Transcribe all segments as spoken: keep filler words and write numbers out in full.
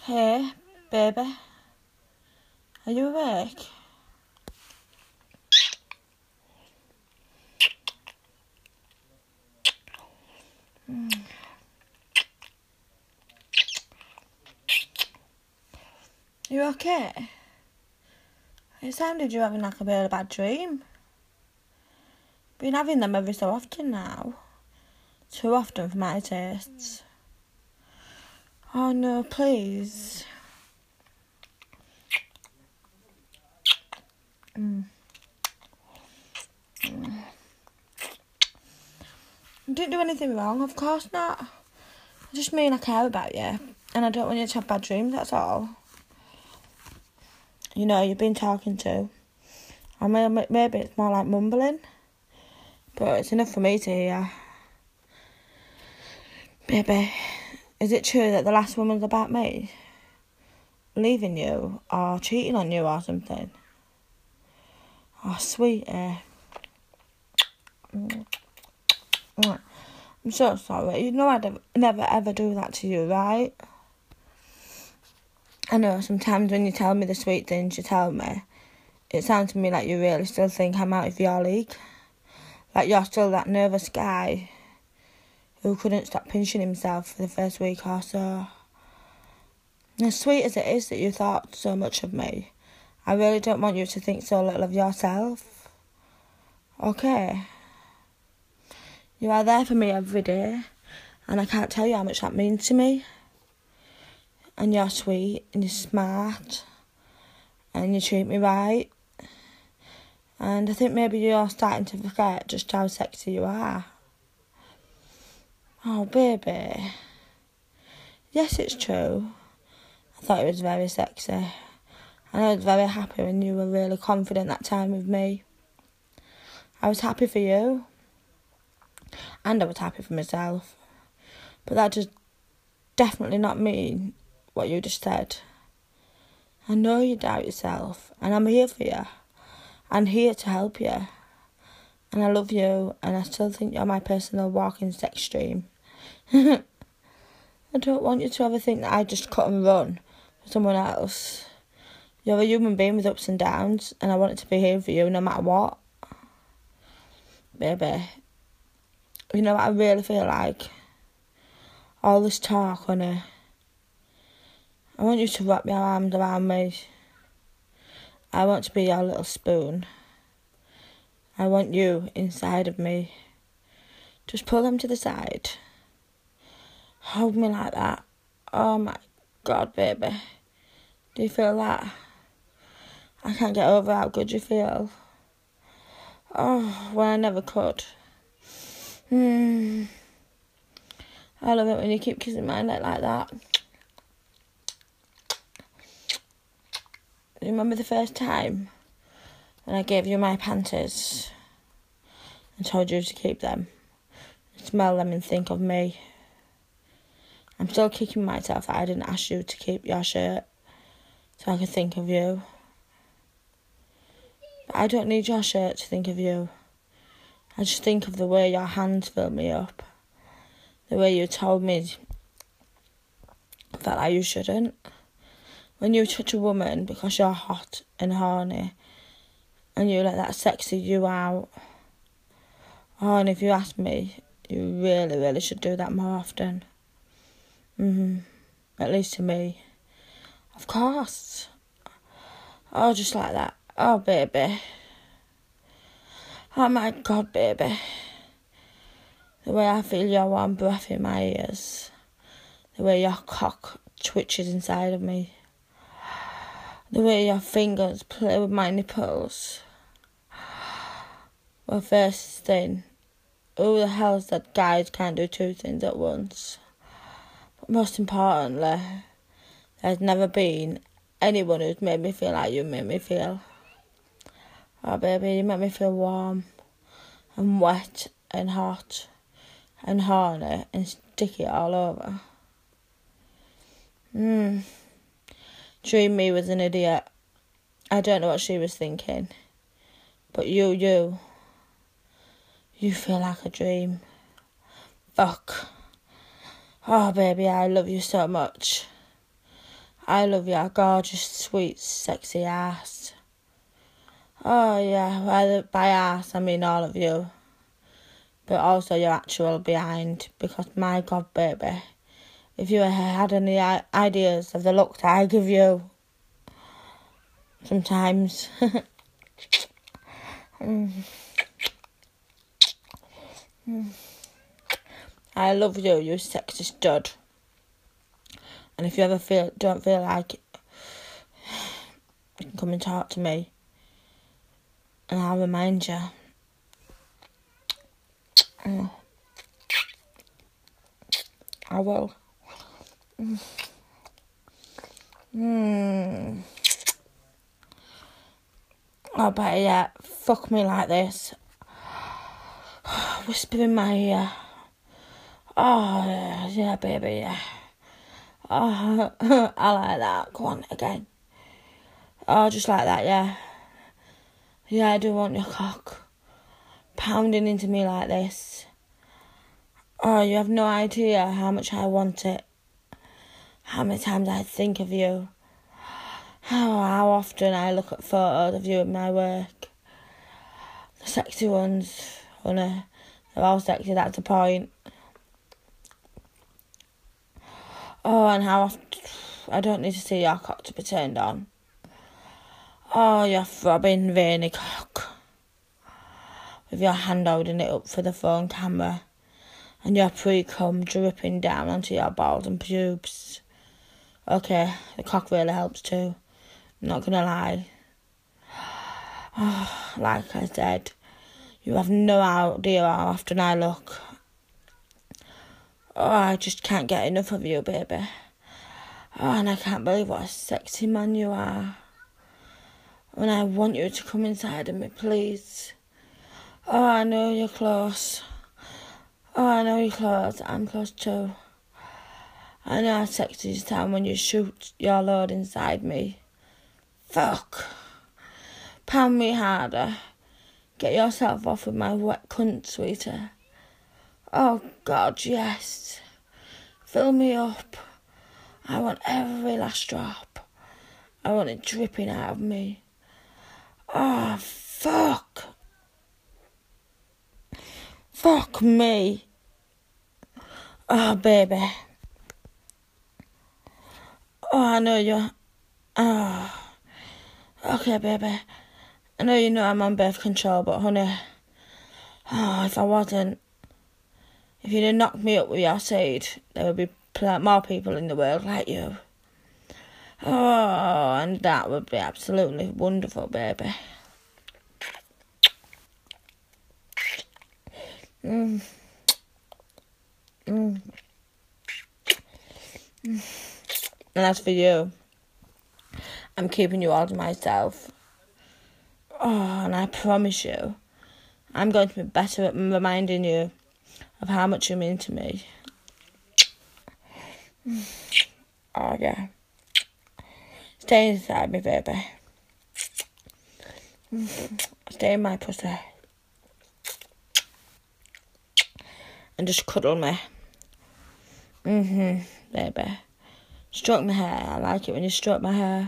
Hey, baby. Are you awake? Mm. You okay? It sounded you having like a really bad dream. Been having them every so often now. Too often for my tastes. Oh no, please. Mm. Mm. I didn't do anything wrong, of course not. I just mean I care about you. And I don't want you to have bad dreams, that's all. You know, you've been talking to. Or maybe it's more like mumbling. But it's enough for me to hear. Baby, is it true that the last one was about me? Leaving you or cheating on you or something? Oh, sweetie. I'm so sorry. You know I'd never ever do that to you, right? I know sometimes when you tell me the sweet things you tell me, it sounds to me like you really still think I'm out of your league. Like you're still that nervous guy who couldn't stop pinching himself for the first week or so. As sweet as it is that you thought so much of me, I really don't want you to think so little of yourself. Okay? You are there for me every day, and I can't tell you how much that means to me. And you're sweet, and you're smart, and you treat me right. And I think maybe you're starting to forget just how sexy you are. Oh, baby. Yes, it's true. I thought it was very sexy. And I was very happy when you were really confident that time with me. I was happy for you. And I was happy for myself. But that does definitely not mean what you just said. I know you doubt yourself. And I'm here for you. I'm here to help you. And I love you. And I still think you're my personal walking sex stream. I don't want you to ever think that I just cut and run for someone else. You're a human being with ups and downs, and I want it to be here for you no matter what. Baby, you know what I really feel like? All this talk, honey. I want you to wrap your arms around me. I want to be your little spoon. I want you inside of me. Just pull them to the side. Hold me like that. Oh my God, baby. Do you feel that? I can't get over how good you feel. Oh, well, I never could. Hmm. I love it when you keep kissing my neck like that. Remember the first time when I gave you my panties and told you to keep them, smell them and think of me? I'm still kicking myself that I didn't ask you to keep your shirt so I could think of you. But I don't need your shirt to think of you. I just think of the way your hands fill me up. The way you told me that like you shouldn't. When you touch a woman because you're hot and horny and you let that sexy you out. Oh, and if you ask me, you really, really should do that more often. Mm-hmm. At least to me. Of course. Oh, just like that. Oh, baby. Oh, my God, baby. The way I feel your warm breath in my ears. The way your cock twitches inside of me. The way your fingers play with my nipples. Well, first thing, who the hell said guys can't do two things at once? But most importantly, there's never been anyone who's made me feel like you made me feel. Oh, baby, you make me feel warm and wet and hot and horny and sticky all over. Hmm. Dream me was an idiot. I don't know what she was thinking. But you, you, you feel like a dream. Fuck. Oh, baby, I love you so much. I love your gorgeous, sweet, sexy ass. Oh yeah, by, by ass I mean all of you. But also your actual behind. Because my God, baby, if you had any ideas of the look that I give you, sometimes. mm. Mm. I love you, you sexy stud. And if you ever feel don't feel like it, you can come and talk to me, and I'll remind you. Mm. I will. Mm. Mm. Oh, but yeah, fuck me like this. Whisper in my ear. Oh, yeah, baby, yeah. Oh, I like that. Go on, again. Oh, just like that, yeah. Yeah, I do want your cock pounding into me like this. Oh, you have no idea how much I want it. How many times I think of you. How, how often I look at photos of you in my work. The sexy ones, honey. They're all sexy, that's the point. Oh, and how often I don't need to see your cock to be turned on. Oh, your throbbing, veiny cock. With your hand holding it up for the phone camera. And your pre-cum dripping down onto your balls and pubes. Okay, the cock really helps too. I'm not gonna lie. Oh, like I said, you have no idea how often I look. Oh, I just can't get enough of you, baby. Oh, and I can't believe what a sexy man you are. And I want you to come inside of me, please. Oh, I know you're close. Oh, I know you're close. I'm close too. I know how sexy you sound when you shoot your load inside me. Fuck. Pound me harder. Get yourself off with my wet cunt, sweetie. Oh, God, yes. Fill me up. I want every last drop. I want it dripping out of me. Oh, fuck. Fuck me. Oh, baby. Oh, I know you're... Oh. Okay, baby. I know you know I'm on birth control, but honey... Oh, if I wasn't... If you'd have knocked me up with your seed, there would be pl- more people in the world like you. Oh, and that would be absolutely wonderful, baby. Mm. Mm. Mm. And as for you, I'm keeping you all to myself. Oh, and I promise you, I'm going to be better at reminding you of how much you mean to me. Oh, yeah. Stay inside me, baby. Stay in my pussy. And just cuddle me. Mm-hmm, baby. Stroke my hair. I like it when you stroke my hair.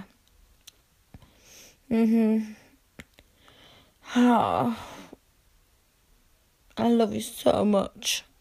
Mm-hmm. Oh. I love you so much.